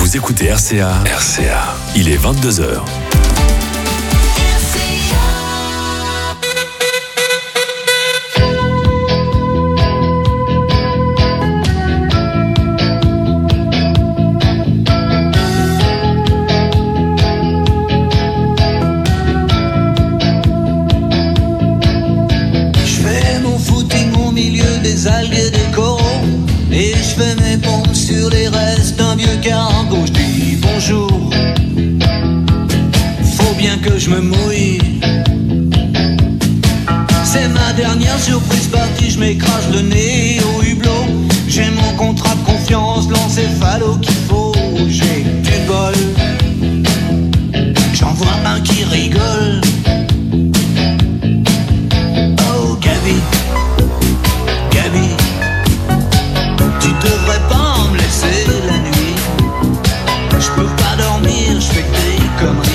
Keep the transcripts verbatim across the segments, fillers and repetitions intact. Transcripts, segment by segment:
Vous écoutez R C A. R C A. Il est vingt-deux heures. Que je me mouille. C'est ma dernière surprise partie, je m'écrase le nez au hublot. J'ai mon contrat de confiance, l'encéphalo qu'il faut. J'ai du bol, j'en vois un qui rigole. Oh Gabi, Gabi, tu devrais pas me laisser la nuit. Je peux pas dormir, je fais que des conneries.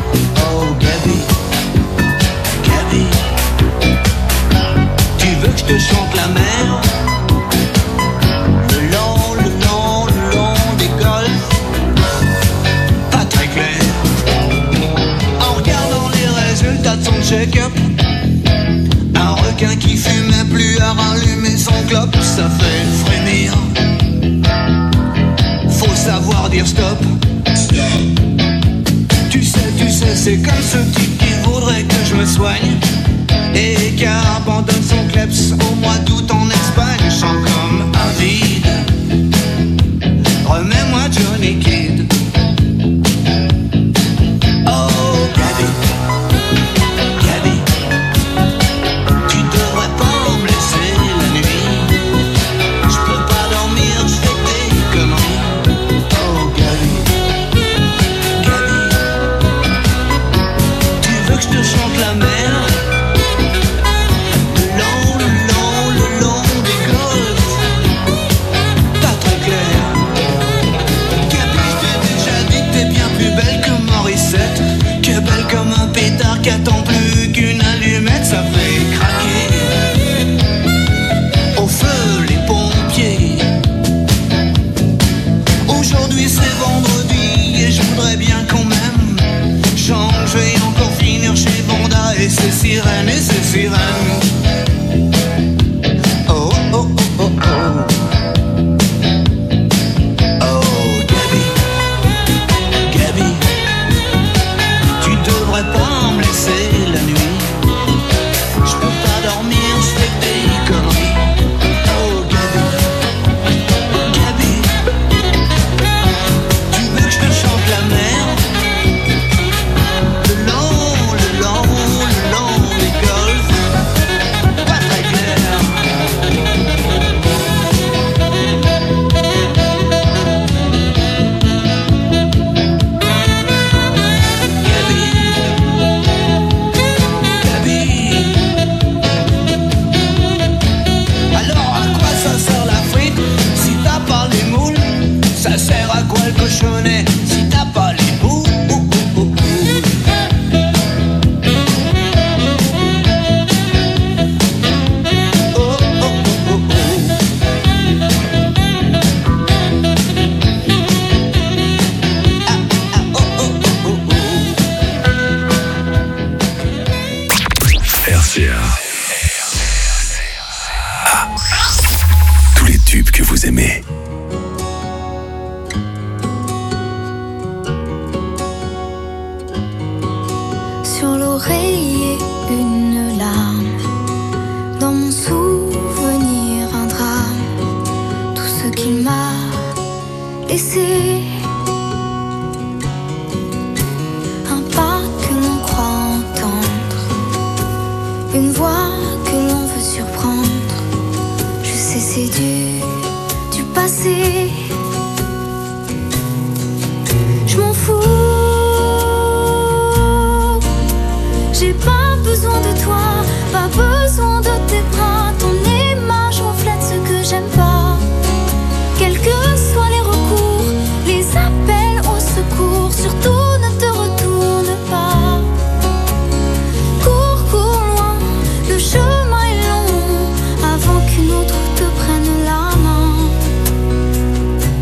Je te chante la mer, le long, le long, le long des golfs, pas très clair. En regardant les résultats de son check-up, un requin qui fumait plus à rallumer son clope, ça fait frémir. Faut savoir dire stop. Tu sais, tu sais, c'est comme ce type qui voudrait que je me soigne et qui abandonne son kleps au mois d'août en Espagne. Je sens comme un vide. Remets-moi Johnny Kidd. Oh Gabi, Gabi, tu devrais pas me laisser la nuit. Je peux pas dormir, je fais des conneries. Oh Gabi, Gabi, tu veux que je te chante la mer? Comme un pétard qui attend plus qu'une allumette, ça fait craquer au feu les pompiers. Aujourd'hui c'est vendredi et je voudrais bien quand même changer, encore finir chez Banda et ses sirènes, et ses sirènes. Oh oh oh oh oh. Pas me laisser la nuit. Je peux pas dormir, je fais des conneries. Oh Gabi, Gabi, tu veux que je te chante la mer? Le long, le long, le long des golfs, pas très clair. Ça sert à quoi le cochonnet si t'as pas les bouts? Oh oh oh oh oh. Ah ah oh oh oh oh oh. R C A. Ah. Tous les tubes que vous aimez. Sur l'oreiller, une larme. Dans mon souvenir, un drame. Tout ce qu'il m'a laissé. Un pas que l'on croit entendre. Une voix que l'on veut surprendre. Je sais, c'est du, du passé. Je m'en fous. J'ai pas besoin de toi, pas besoin de tes bras. Ton image reflète ce que j'aime pas. Quels que soient les recours, les appels au secours, surtout ne te retourne pas. Cours, cours loin, le chemin est long, avant qu'une autre te prenne la main.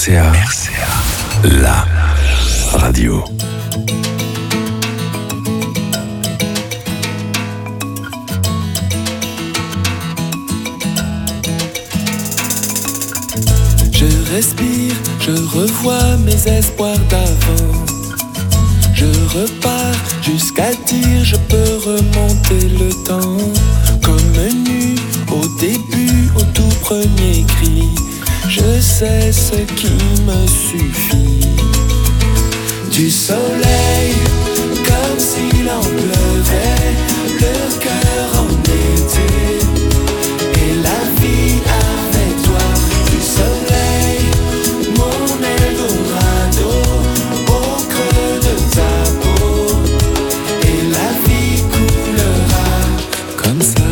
C A, la radio. Je respire, je revois mes espoirs d'avant. Je repars jusqu'à dire je peux remonter le temps. Comme nu au début, au tout premier cri. Je sais ce qui me suffit. Du soleil, comme s'il en pleuvait, le cœur en été. Et la vie avec toi. Du soleil, mon Eldorado, au creux de ta peau. Et la vie coulera comme ça.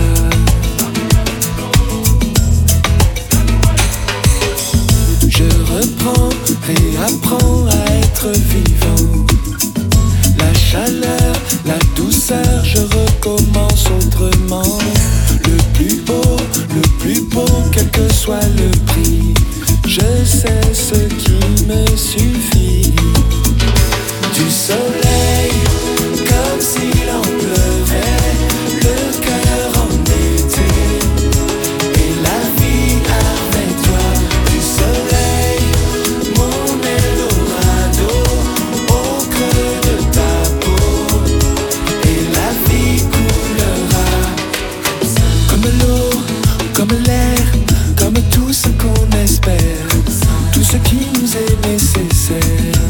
Je reprends, réapprends à être vivant. La chaleur, la douceur, je recommence autrement. Le plus beau, le plus beau, quel que soit le prix. Je sais ce qui me suffit. Du soleil, comme s'il en pleuvait, le cœur en été. Et la vie avec toi. Du soleil, mon Eldorado, au creux de ta peau. Et la vie coulera comme l'eau, comme l'air, comme tout ce qu'on espère, tout ce qui nous est nécessaire.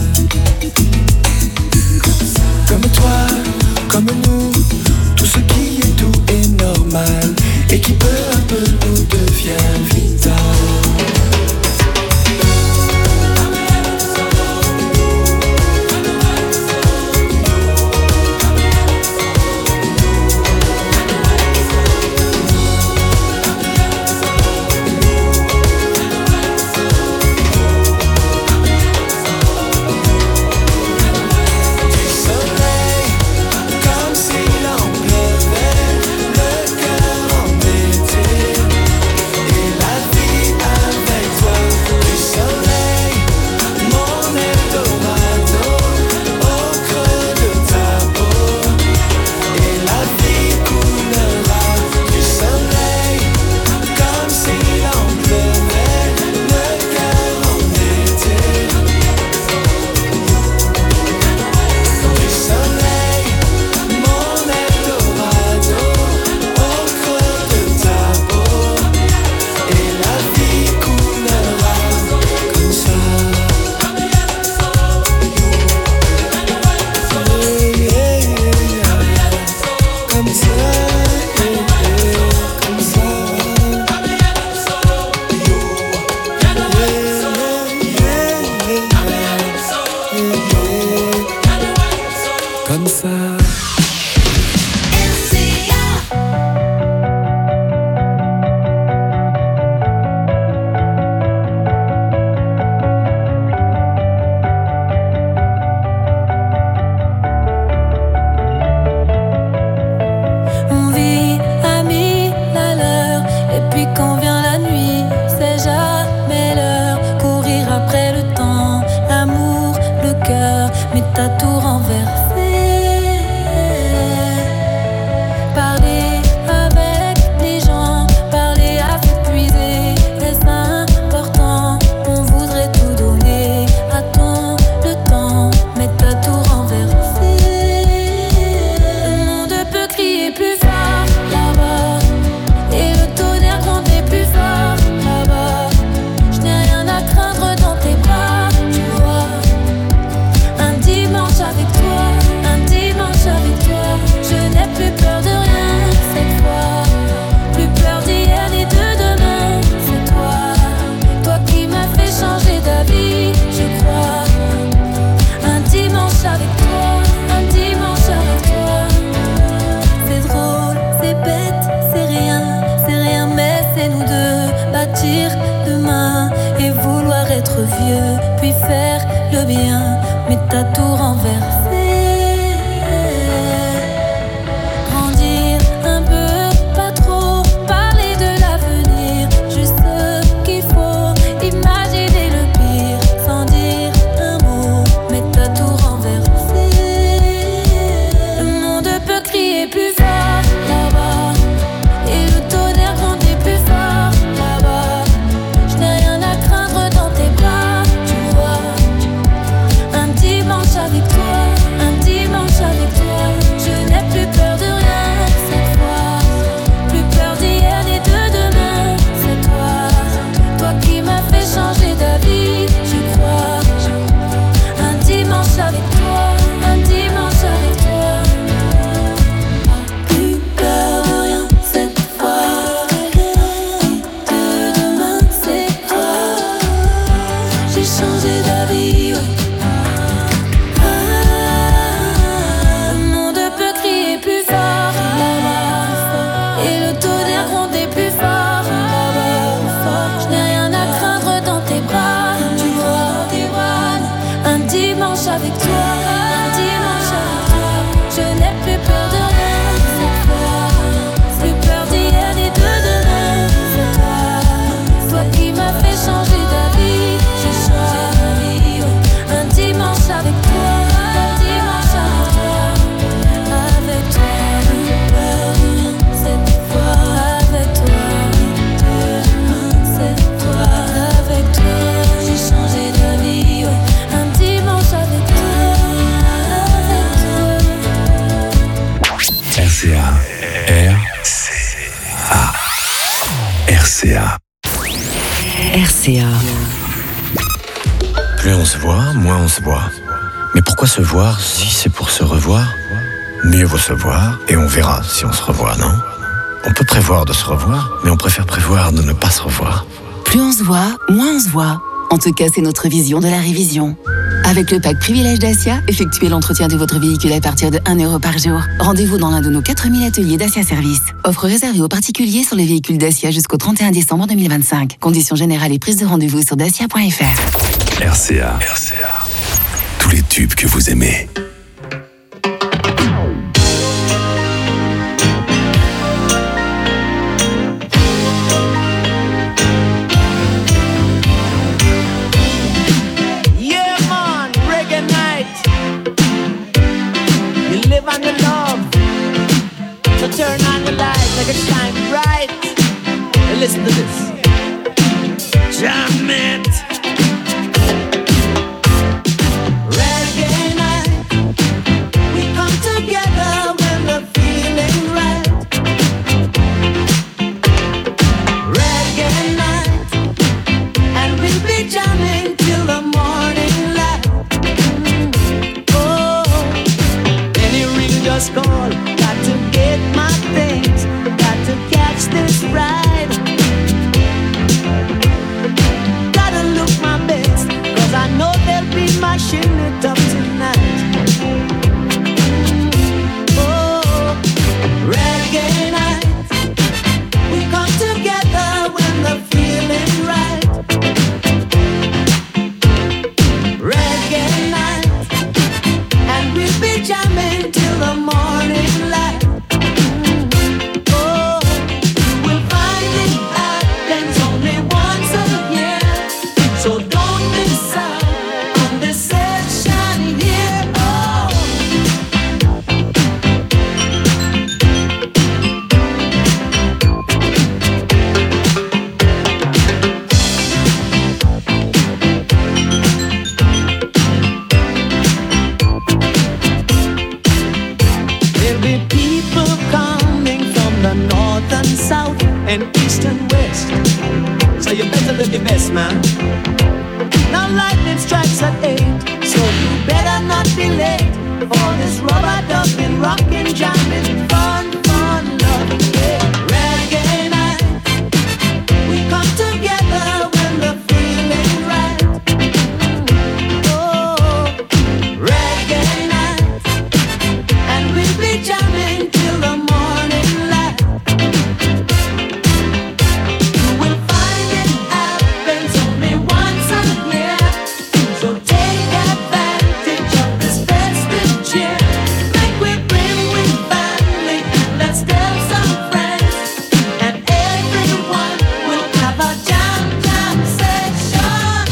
Comme toi, comme nous, tout ce qui est doux et normal, et qui peu à peu nous devient vital. Comme s'il en pleuvait, le cœur en été. Et la vie avec toi. Du soleil, mon Eldorado, au creux de ta peau. Et la vie coulera. Du soleil, comme s'il en pleuvait, le cœur en été. Du soleil, mon Eldorado, au creux de ta peau. Et la vie coulera comme ça. Yeah, yeah, yeah. Comme ça, yeah, yeah. Comme ça. Comme ça. On vit à mille à l'heure, et puis quand vient la nuit, c'est jamais l'heure. Courir après le temps, l'amour, le cœur, mais t'as tout renversé. Parler avec les gens, parler à s'épuiser, est-ce important? On voudrait tout donner, attends le temps, mais t'as tout renversé. Le monde peut crier plus fort là-bas, et le tonnerre gronder plus fort là-bas. Je n'ai rien à craindre dans tes bras, tu vois. Un dimanche avec toi, un dimanche avec toi. Je n'ai plus peur de rien cette fois, plus peur d'hier ni de demain. C'est toi, toi qui m'as fait changer d'avis, je crois. Un dimanche avec toi, un dimanche avec toi. C'est drôle, c'est bête, c'est rien, c'est rien, mais c'est nous deux. Bâtir demain et vouloir être vieux, puis faire le bien, mais t'as tout renversé. Grandir un peu, pas trop, parler de l'avenir, juste ce qu'il faut, imaginer le pire. R C A. R C A. Plus on se voit, moins on se voit. Mais pourquoi se voir si c'est pour se revoir? Mieux vaut se voir et on verra si on se revoit, non? On peut prévoir de se revoir, mais on préfère prévoir de ne pas se revoir. Plus on se voit, moins on se voit. En tout cas, c'est notre vision de la révision. Avec le pack Privilège Dacia, effectuez l'entretien de votre véhicule à partir de un euro par jour. Rendez-vous dans l'un de nos quatre mille ateliers Dacia Service. Offre réservée aux particuliers sur les véhicules Dacia jusqu'au trente et un décembre deux mille vingt-cinq. Conditions générales et prise de rendez-vous sur dacia point f r. R C A. R C A. Tous les tubes que vous aimez. And the love, so turn on the light, make it shine bright. And listen to this. Jam it. Reggae night, we come together when we're feeling right. Reggae night, and we'll be jamming till the morning light. Just call, got to get my things, got to catch this ride. Gotta look my best, cause I know they'll be mashing it up tonight. Oh, reggae night, we come together when the feeling right. Reggae night, and we'll be jamming till the morning light. Oh, you will find it happens only once a year, so don't miss out on this session here. Oh. There'll be people coming from the north and south and east and west, so you better live your best, man. Now lightning strikes at eight, so you better not be late for this rubber ducking, rockin', jamming, fun, fun, love, yeah. Reggae night, we come together when the feeling right. Oh, reggae night, and we'll be jamming till the morning light. You will find it happens only once a year, so take advantage of this festive cheer. Make we bring with family and let's tell some friends, and everyone will have a jam jam session.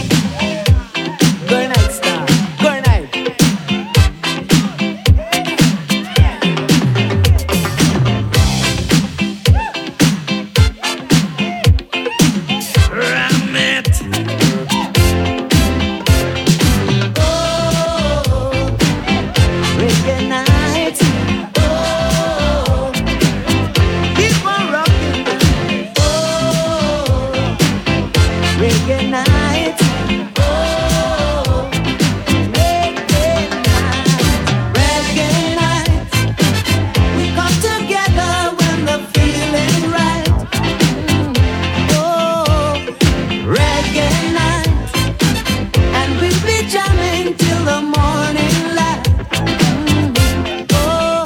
Good night, star. Good night. Ram it. Oh, reggae night. Oh, keep on rocking. Oh, reggae night. Oh, reggae night. Reggae night. We come together when the feeling right. Oh, reggae night, and we'll be jamming till the morning light. Oh,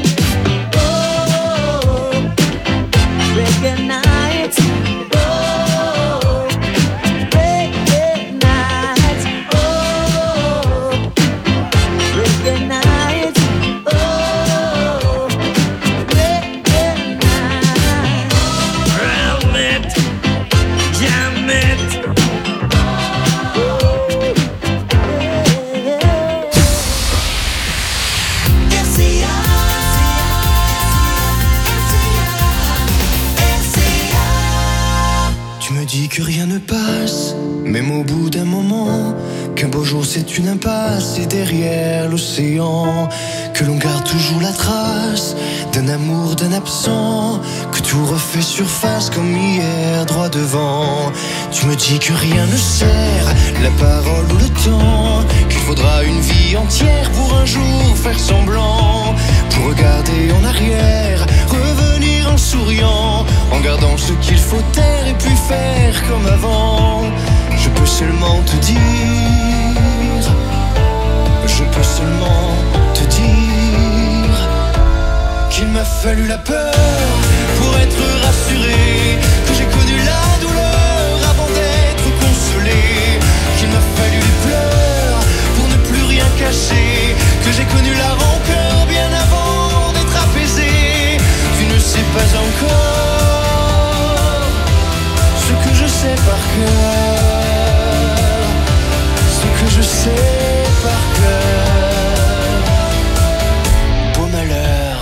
oh, reggae night. Oh, reggae night. Oh, reggae night. Oh, reggae night. Ram it, jam it. Tu me dis que rien ne passe, même au bout d'un moment, qu'un beau jour c'est une impasse et derrière l'océan, que l'on garde toujours la trace d'un amour, d'un absent, que tout refait refait surface comme hier, droit devant. Tu me dis que rien ne sert, la parole ou le temps, qu'il faudra une vie entière pour un jour faire semblant, pour regarder en arrière, revenir en souriant, en gardant ce qu'il faut taire et puis faire comme avant. Je peux seulement te dire, je peux seulement te dire qu'il m'a fallu la peur pour être rassuré, que j'ai connu la douleur avant d'être consolé, qu'il m'a fallu les pleurs pour ne plus rien cacher, que j'ai connu la rancœur bien avant d'être apaisé. Tu ne sais pas encore ce que je sais par cœur, ce que je sais par cœur. Beau malheur.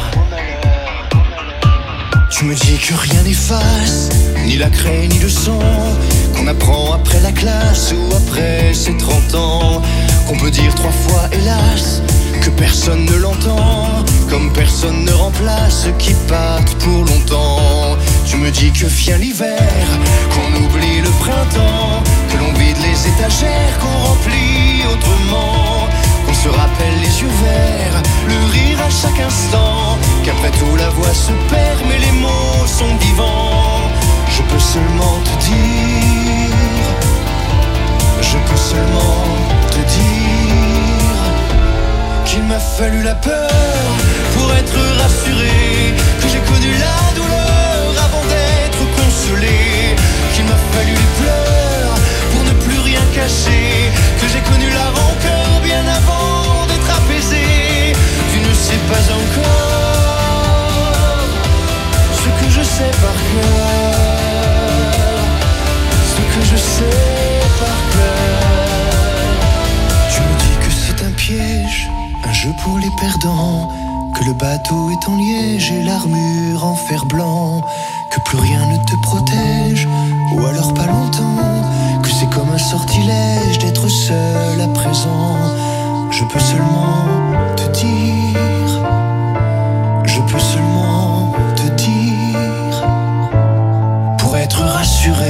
Tu me dis que rien n'efface, ni la craie ni le sang, qu'on apprend après la classe ou après ses trente ans, qu'on peut dire trois fois hélas, que personne ne l'entend, comme personne ne remplace ceux qui partent pour longtemps. Tu me dis que vient l'hiver, qu'on oublie le printemps, que l'on vide les étagères, qu'on remplit autrement, qu'on se rappelle les yeux verts, le rire à chaque instant, qu'après tout la voix se perd mais les mots sont vivants. Je peux seulement te dire, je peux seulement te dire qu'il m'a fallu la peur pour être rassuré, que j'ai connu la douleur avant d'être consolé, qu'il m'a fallu les pleurs pour ne plus rien cacher, que j'ai connu la rancœur bien avant d'être apaisé. Tu ne sais pas encore ce que je sais par cœur, ce que je sais par cœur. Tu me dis que c'est un piège, un jeu pour les perdants, que le bateau est en liège et l'armure en fer blanc, que plus rien ne te protège, ou alors pas longtemps, que c'est comme un sortilège d'être seul à présent. Je peux seulement te dire, je peux seulement te dire, pour être rassuré,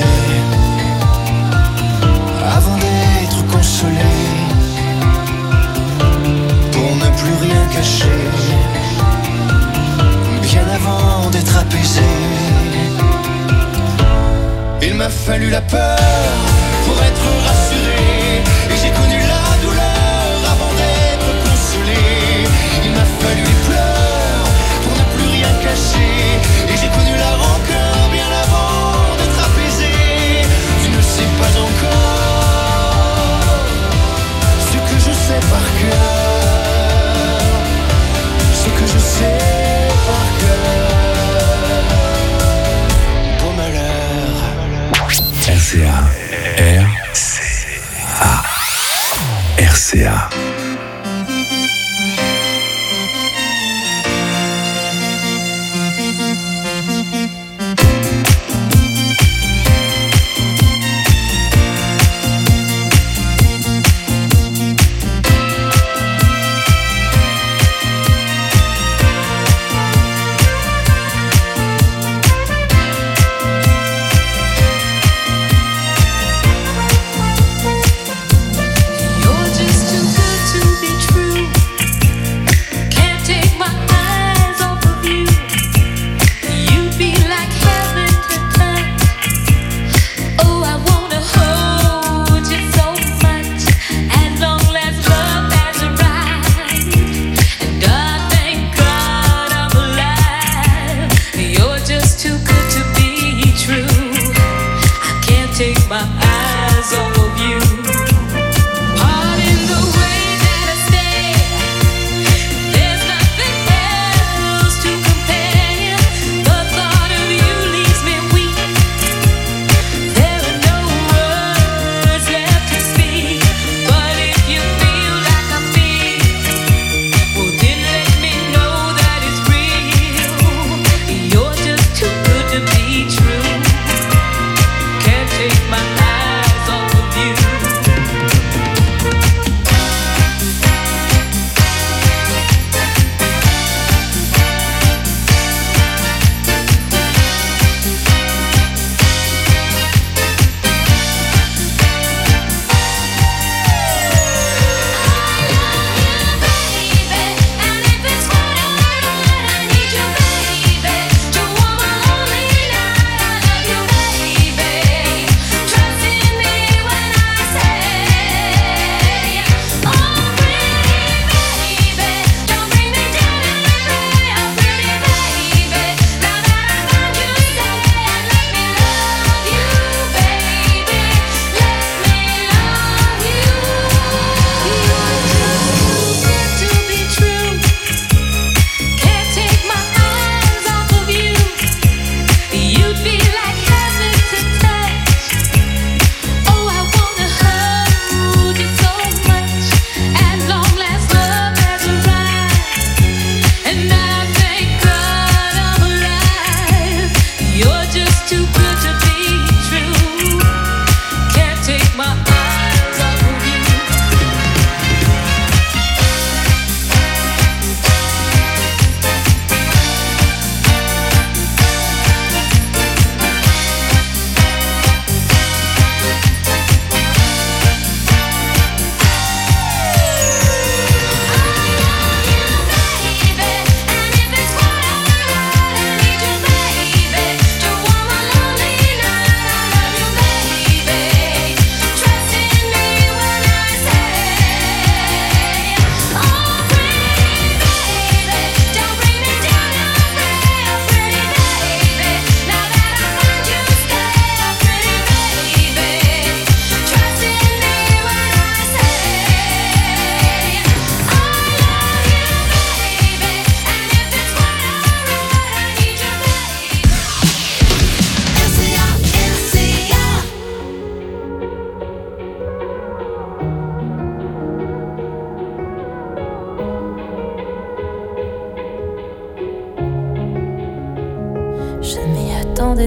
avant d'être consolé, pour ne plus rien cacher, bien avant d'être apaisé. Il m'a fallu la peur pour être rassuré, et j'ai connu la douleur avant d'être consolé. Il m'a fallu les pleurs pour ne plus rien cacher, et j'ai connu la rancœur bien avant d'être apaisé. Tu ne sais pas encore ce que je sais par cœur, ce que je sais par cœur. Beau malheur. R C A. R C A. R C A. You're just too good to be true. Can't take my eyes off of you. You'd be like heaven to touch. Oh, I wanna hold you so much. As long as love has arrived, and I thank God I'm alive. You're just too good to be true. I can't take my eyes off of you. Pardon the way that I stay. There's nothing else to compare. The thought of you leaves me weak. There are no words left to speak. But if you feel like I feel, well then let me know that it's real. You're just too good to be true. Can't take my eyes off of you.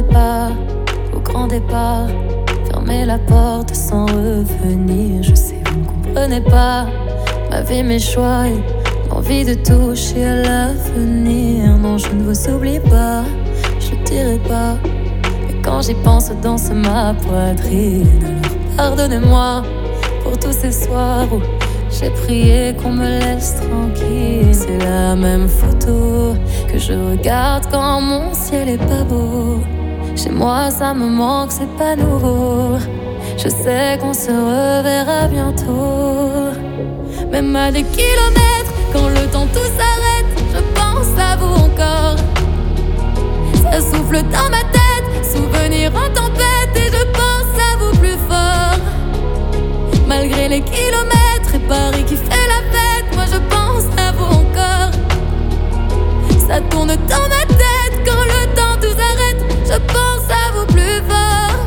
pas, au grand départ, fermer la porte sans revenir. Je sais, vous ne comprenez pas ma vie, mes choix et l'envie de toucher à l'avenir. Non, je ne vous oublie pas, je le dirai pas. Mais quand j'y pense, danse ma poitrine. Alors pardonnez-moi pour tous ces soirs où j'ai prié qu'on me laisse tranquille. C'est la même photo que je regarde quand mon ciel est pas beau. Chez moi ça me manque, c'est pas nouveau. Je sais qu'on se reverra bientôt. Même à des kilomètres, quand le temps tout s'arrête, je pense à vous encore. Ça souffle dans ma tête, souvenir en tempête, et je pense à vous plus fort. Malgré les kilomètres et Paris qui fait la fête, moi je pense à vous encore. Ça tourne dans ma tête quand le temps tout s'arrête, je pense à vous plus fort.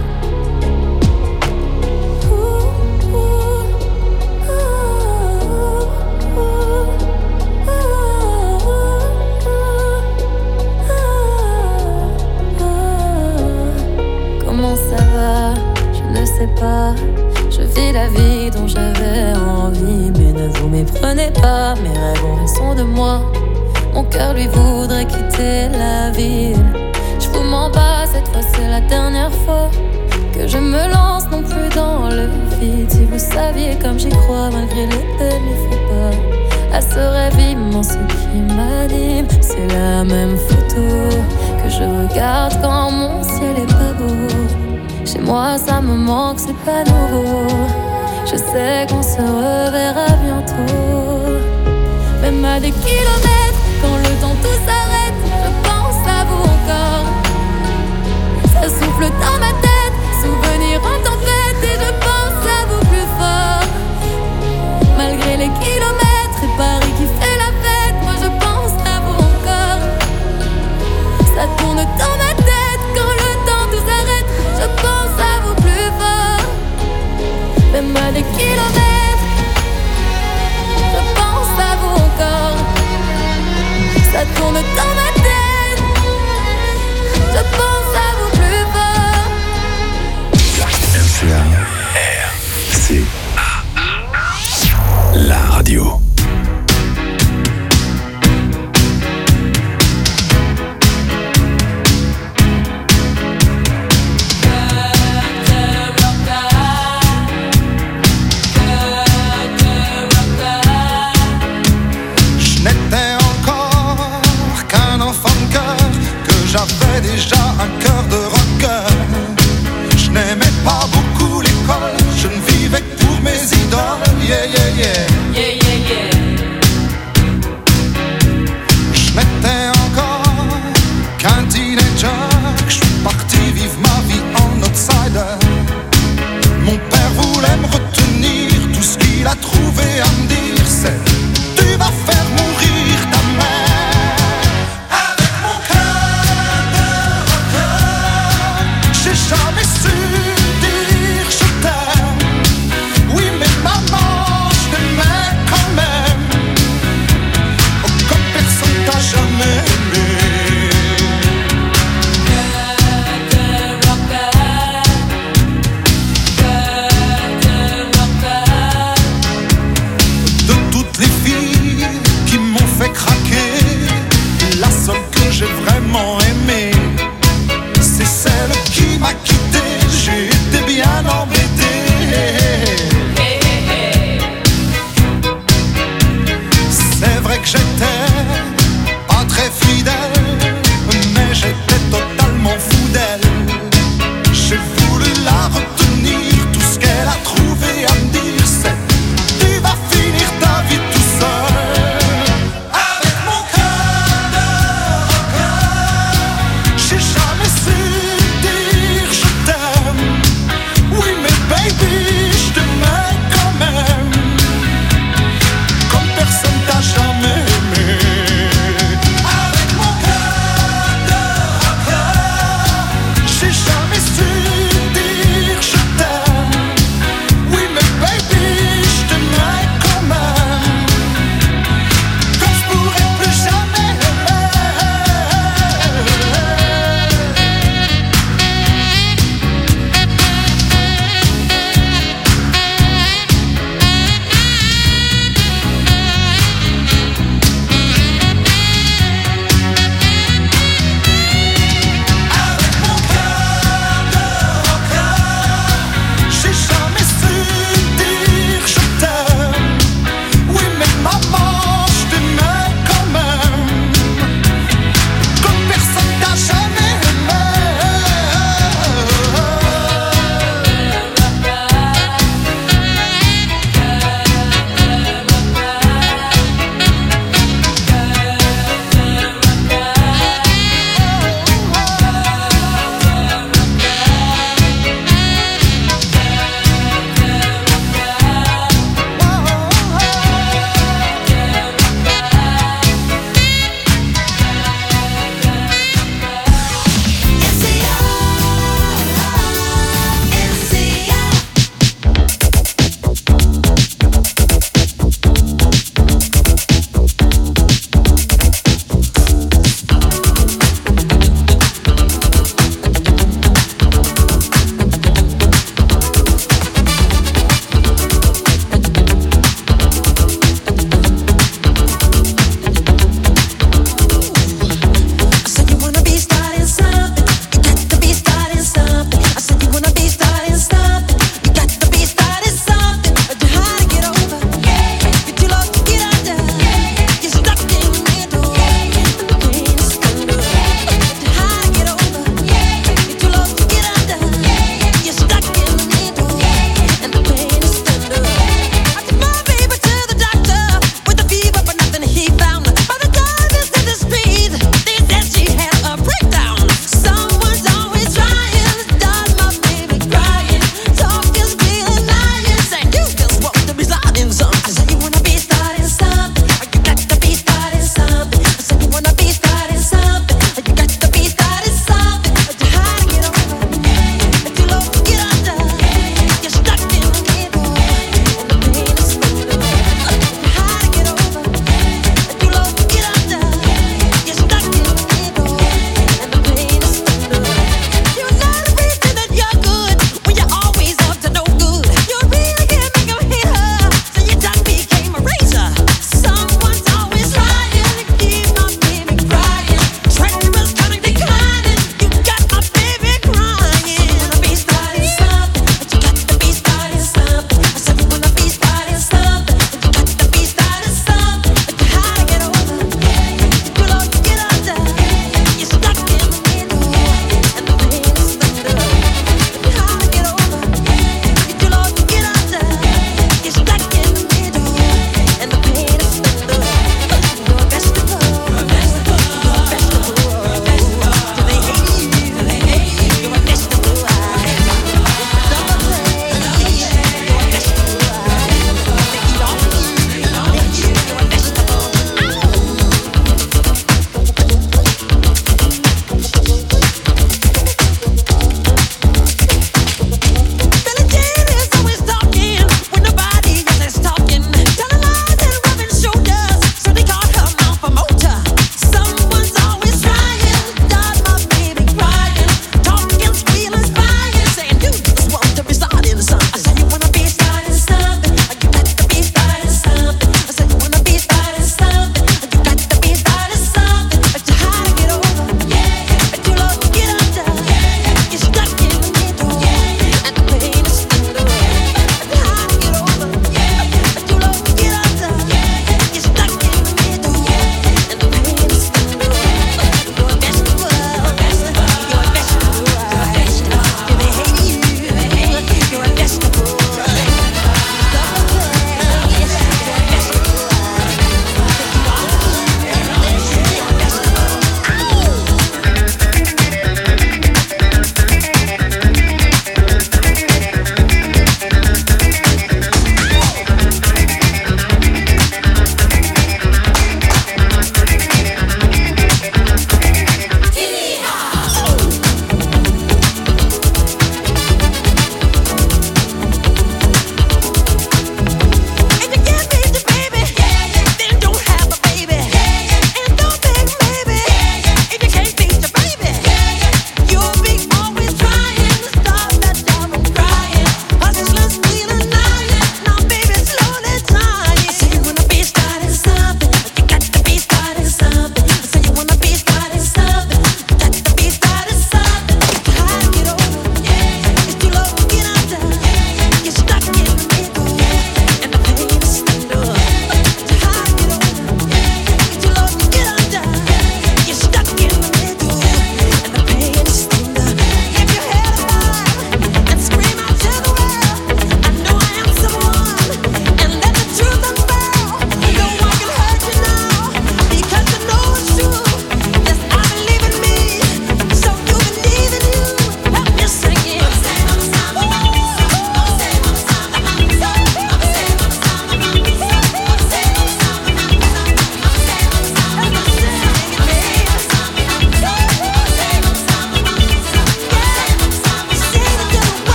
Ouh, ouh, ouh, ouh, ouh. Comment ça va? Je ne sais pas. Je vis la vie dont j'avais envie, mais ne vous méprenez pas, mes rêves ont raison de moi. Mon cœur lui voudrait quitter la ville. Je vous mens pas, cette fois c'est la dernière fois que je me lance non plus dans le vide. Si vous saviez comme j'y crois, malgré les peines, il faut pas à ce rêve immense qui m'anime. C'est la même photo que je regarde quand mon ciel est pas beau. Chez moi ça me manque, c'est pas nouveau. Je sais qu'on se reverra bientôt. Même à des kilomètres, quand le temps tout s'arrête, je pense à vous encore. Ça souffle dans ma tête, souvenir en tempête, et je pense à vous plus fort. Malgré les kilomètres et Paris qui fait la fête, moi je pense à vous encore. Ça tourne dans ma tête quand le temps tout s'arrête, je pense à vous plus fort. Même à des kilomètres, je pense à vous encore.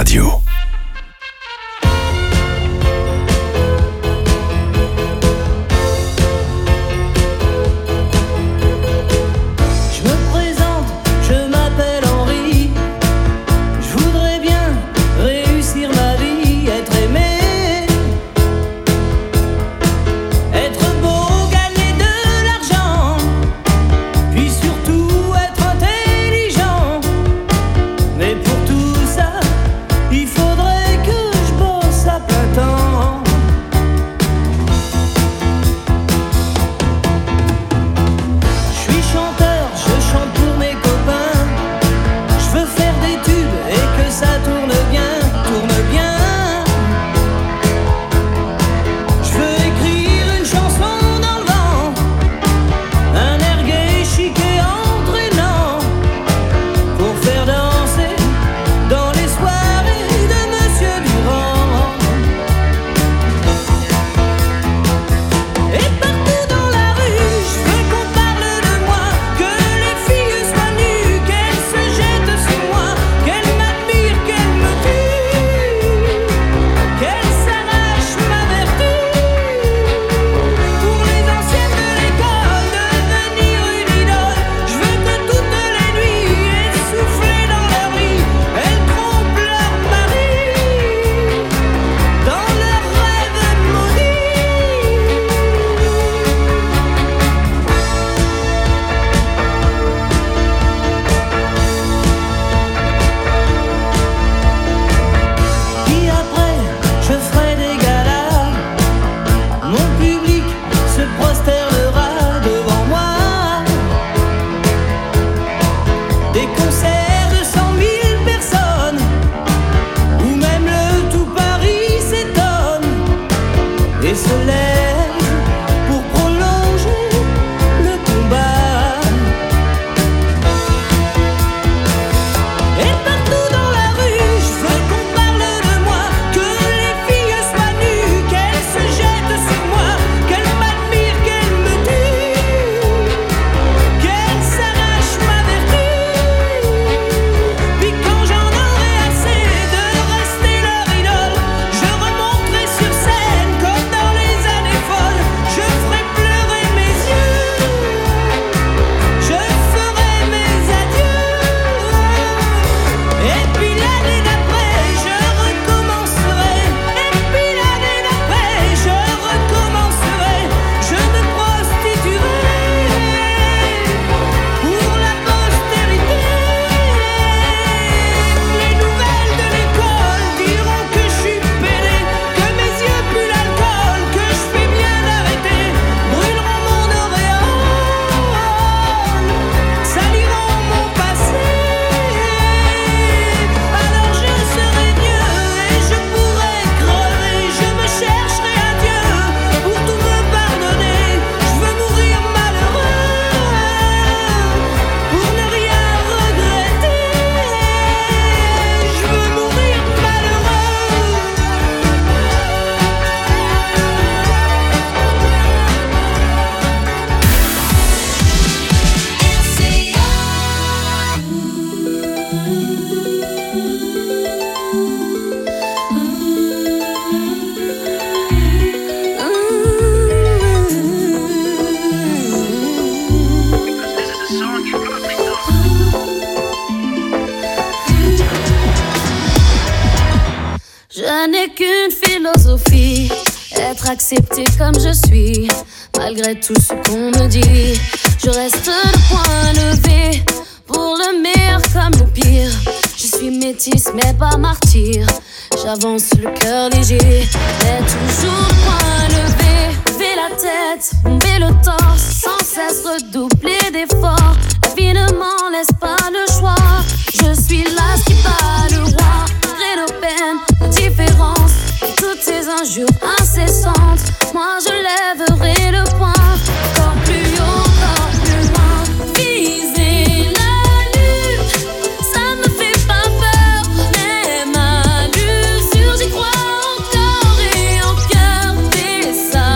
Radio. Je n'ai qu'une philosophie, être accepté comme je suis, malgré tout ce qu'on me dit. Je reste le point levé, pour le meilleur comme le pire. Je suis métisse mais pas martyr, j'avance le cœur léger, mais toujours le point levé. Lever la tête, bomber le torse, sans cesse redoubler d'efforts. La vie ne m'en laisse pas le choix, je suis là qui bat le roi. Malgré nos peines, nos différences, et toutes ces injures incessantes, moi je lèverai le poing, encore plus haut, encore plus loin. Viser la lune, ça me fait pas peur, même à l'usure, j'y crois encore et en cœur. Des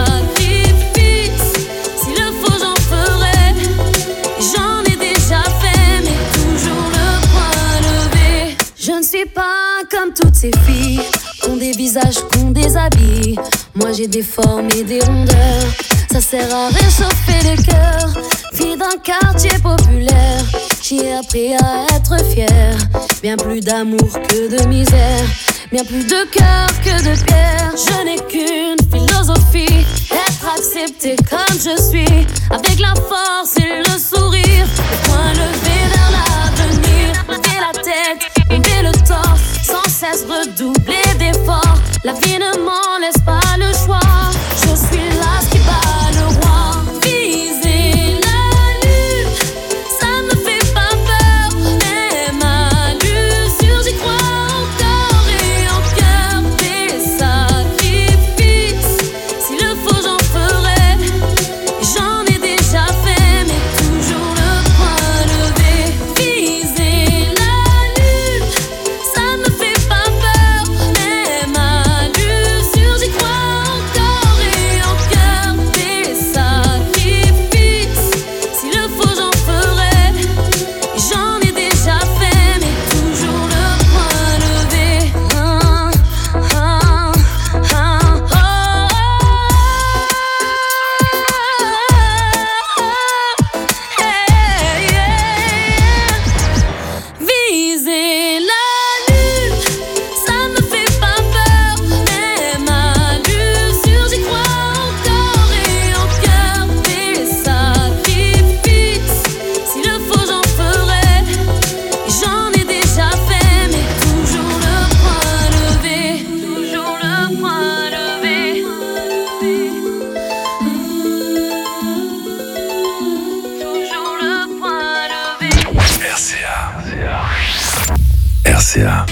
sacrifices, s'il le faut j'en ferai, j'en ai déjà fait, mais toujours le point levé. Je ne suis pas comme toutes ces filles qui ont des visages, qui ont des habits. Moi j'ai des formes et des rondeurs. Ça sert à réchauffer le cœur. Fille d'un quartier populaire, j'y ai appris à être fière. Bien plus d'amour que de misère, bien plus de cœur que de pierre. Je n'ai qu'une philosophie, être accepté comme je suis, avec la force et le sourire, le poing levé vers l'avenir. Lever la tête, lever le torse, sans cesse redoubler d'efforts. La vie ne m'en laisse pas le choix. Je suis là qui bat le roi. Viser la lune, ça me fait pas peur. Même à l'usure, j'y crois encore et en cœur. Des sacrifices, s'il le faut j'en ferai. J'en ai déjà fait, mais toujours le poing levé. Viser la lune, ça me fait pas peur. Même à l'usure, j'y crois encore et en cœur. Des sacrifices, s'il le faut j'en ferai. J'en ai déjà fait, mais toujours le poing levé. Ah, ah, ah, oh. Hey, yeah. Viser la lune, ça me fait pas peur. Même à l'usure, j'y crois encore et en cœur. Des sacrifices, s'il le faut j'en ferai. J'en ai déjà fait, mais toujours le poing levé. Toujours le poing levé. Toujours le poing levé. R C A. R C A.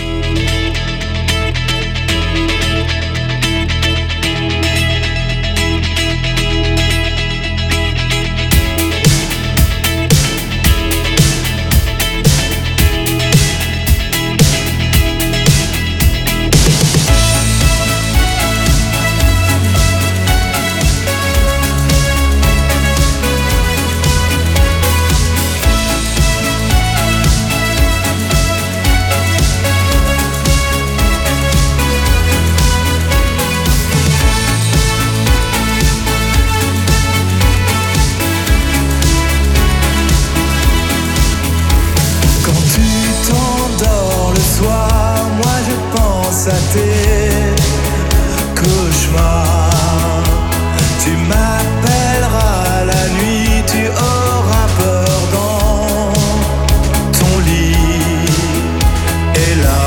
Quand tu t'endors le soir, moi je pense à tes cauchemars. Tu m'appelleras la nuit, tu auras peur dans ton lit. Et là,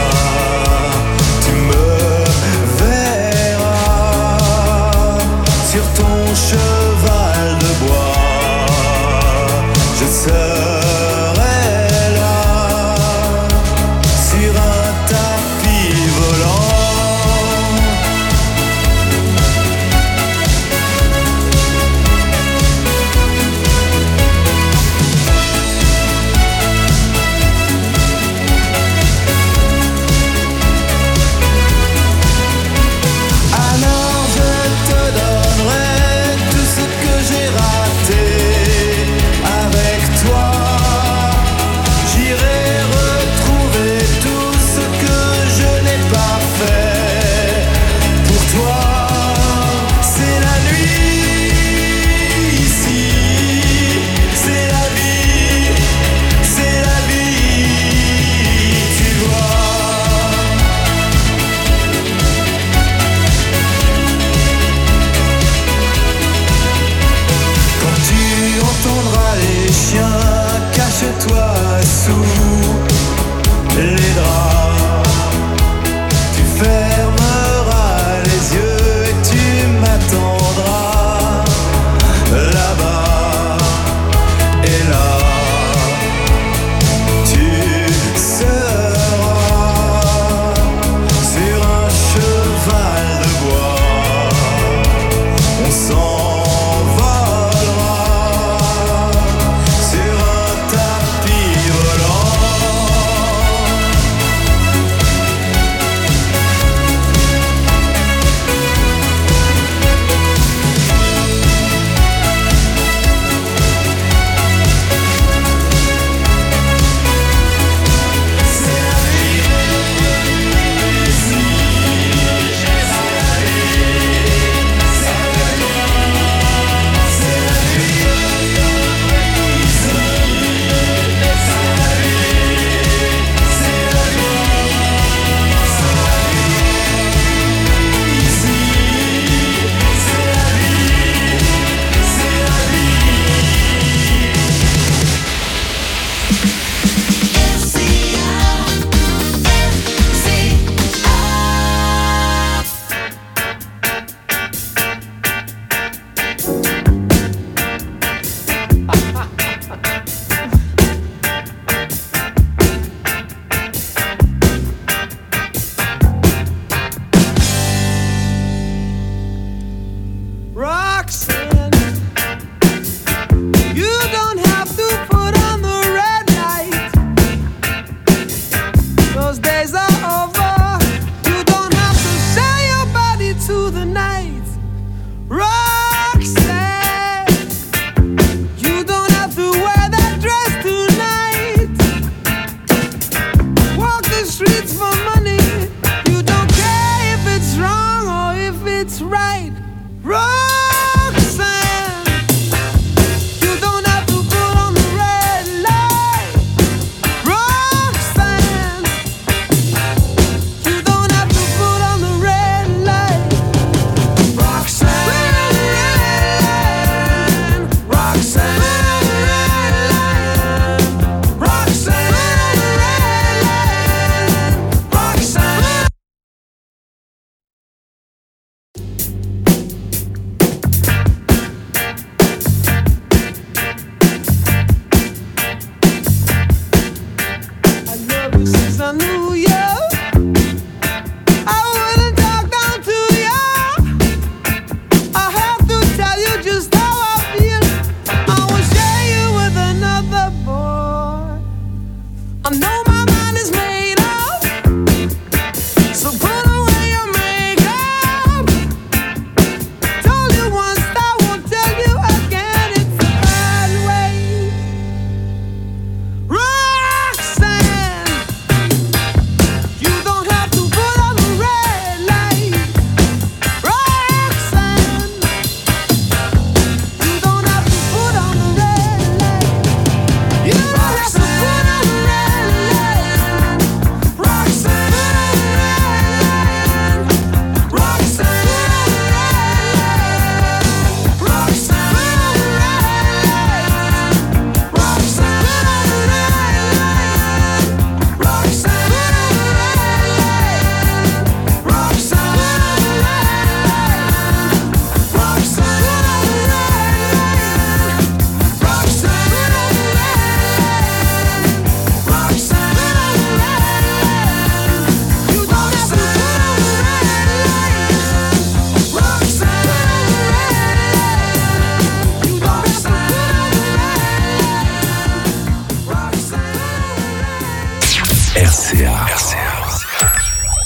tu me verras sur ton cheval de bois. Je serai là sur un tapis volant.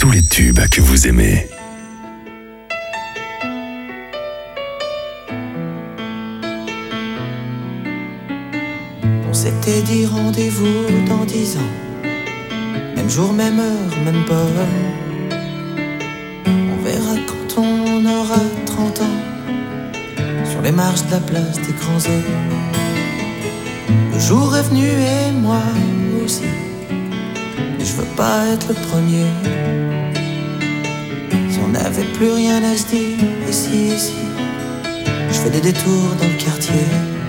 tous les tubes que vous aimez. On s'était dit rendez-vous dans dix ans, même jour, même heure, même pas. On verra quand on aura trente ans, sur les marches de la place des grands hommes. Le jour est venu et moi aussi, mais je veux pas être le premier. Si on n'avait plus rien à se dire, et si, et si, je fais des détours dans le quartier.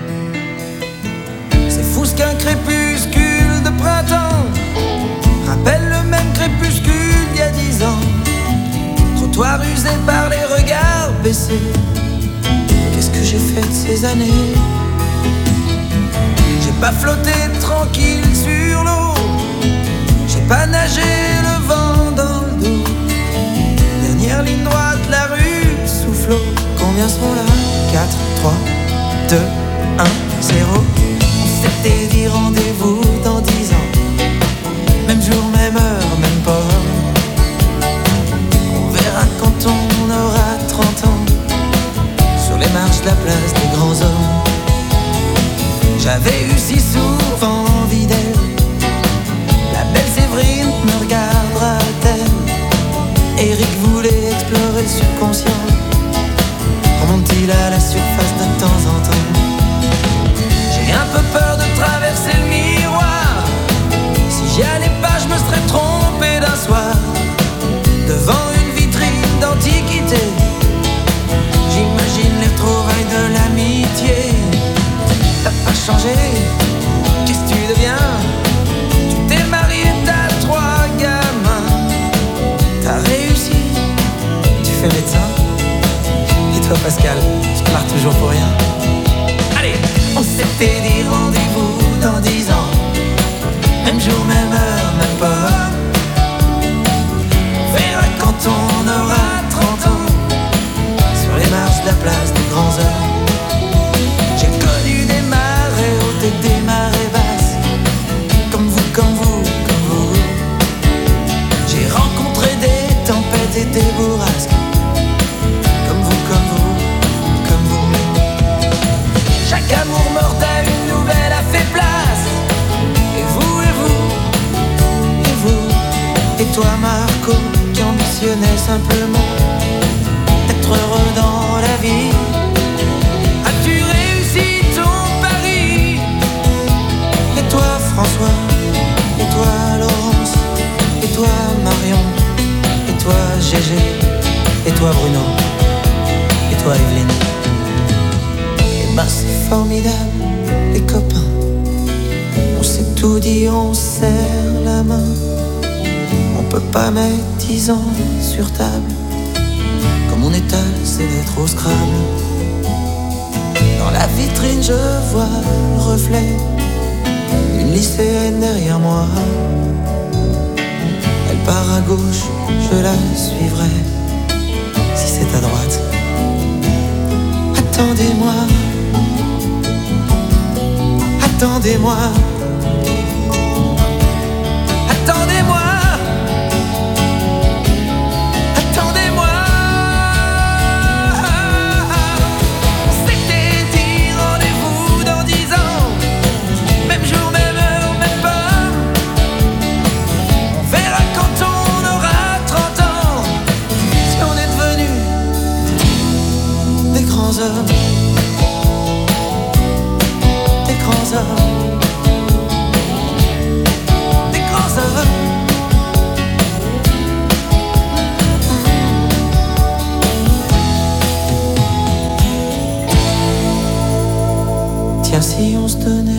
C'est fou ce qu'un crépuscule de printemps rappelle le même crépuscule d'il y a dix ans. Trottoir usé par les regards baissés. Qu'est-ce que j'ai fait de ces années? J'ai pas flotté tranquille sur l'eau, j'ai pas nagé le vent dans le dos. Dernière ligne droite, la rue soufflot. Combien seront là? Quatre, trois, deux, un, zéro. On s'était dit rendez-vous dans dix ans, même jour, même heure, même port. On verra quand on aura trente ans, sur les marches de la place des grands hommes. J'avais eu si souvent envie d'elle, la belle Séverine me regardera-t-elle? Eric voulait explorer le subconscient, remonte-t-il à la surface de temps en temps? J'ai un peu peur de traverser le miroir, si j'y allais pas je me serais trompé d'un soir. Devant une vitrine d'antiquité, j'imagine les retrouvailles de l'amitié. T'as pas changé, qu'est-ce que tu deviens? Tu t'es marié, t'as trois gamins. T'as réussi, tu fais médecin. Et toi Pascal, tu pars toujours pour rien. Allez, on s'était dit rendez-vous dans dix ans, même jour, même heure, même pas. On verra quand on aura trente ans, sur les marches de la place des grands hommes. J'ai connu des marées hautes et des marées basses, comme vous, comme vous, comme vous. J'ai rencontré des tempêtes et des bourrasques, comme vous, comme vous, comme vous. Chaque amour mortel, une nouvelle a fait place. Et vous, et vous, et vous, et toi Marco, qui ambitionnais simplement d'être heureux dans la vie. As-tu réussi ton pari? Et toi François, et toi Laurence, et toi Marion, et toi Gégé, et toi Bruno, et toi Evelyne. Et ben c'est formidable, les copains. On s'est tout dit, on serre la main. On peut pas mettre dix ans sur table, comme on étale ses lettres au Scrabble. Dans la vitrine je vois le reflet, une lycéenne derrière moi. Elle part à gauche, je la suivrai, si c'est à droite. Attendez-moi, attendez-moi, attendez-moi, attendez-moi. On s'était dit rendez-vous dans dix ans, même jour, même heure, même pas. On verra quand on aura trente ans, si on est devenus des grands hommes, des grands hommes. Tiens, si on se donnait